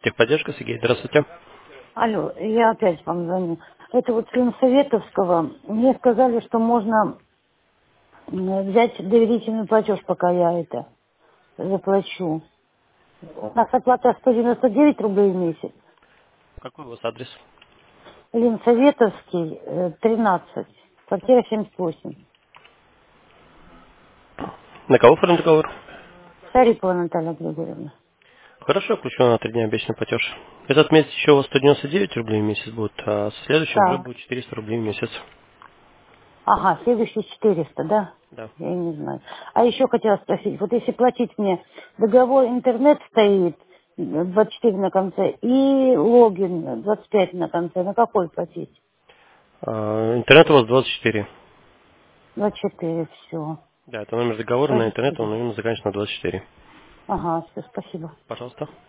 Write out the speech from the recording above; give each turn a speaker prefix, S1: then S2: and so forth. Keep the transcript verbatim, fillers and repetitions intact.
S1: Техподдержка, Сергей, здравствуйте.
S2: Алло, я опять вам звоню. Это вот сын Советовского. Мне сказали, что можно м, взять доверительный платеж, пока я это заплачу. У нас оплата сто девяносто девять рублей в месяц.
S1: Какой у вас адрес?
S2: Лин Советовский, э, тринадцать, квартира семьдесят восемь.
S1: На кого оформлен договор?
S2: Шарипова Наталья Григорьевна.
S1: Хорошо, включу на три дня обещанный платеж. Этот месяц еще у вас сто девяносто девять рублей в месяц будет, а со следующим уже
S2: Так.
S1: будет четыреста рублей в месяц.
S2: Ага, следующий четыреста, да?
S1: Да.
S2: Я не знаю. А еще хотела спросить, вот если платить мне, договор интернет стоит, э, двадцать четыре на конце, и логин двадцать пять на конце, на какой платить?
S1: А, интернет у вас двадцать четыре.
S2: двадцать четыре, все.
S1: Да, это номер договора на интернет, он, наверное, заканчивается на двадцать четыре.
S2: Ага, все, спасибо.
S1: Пожалуйста.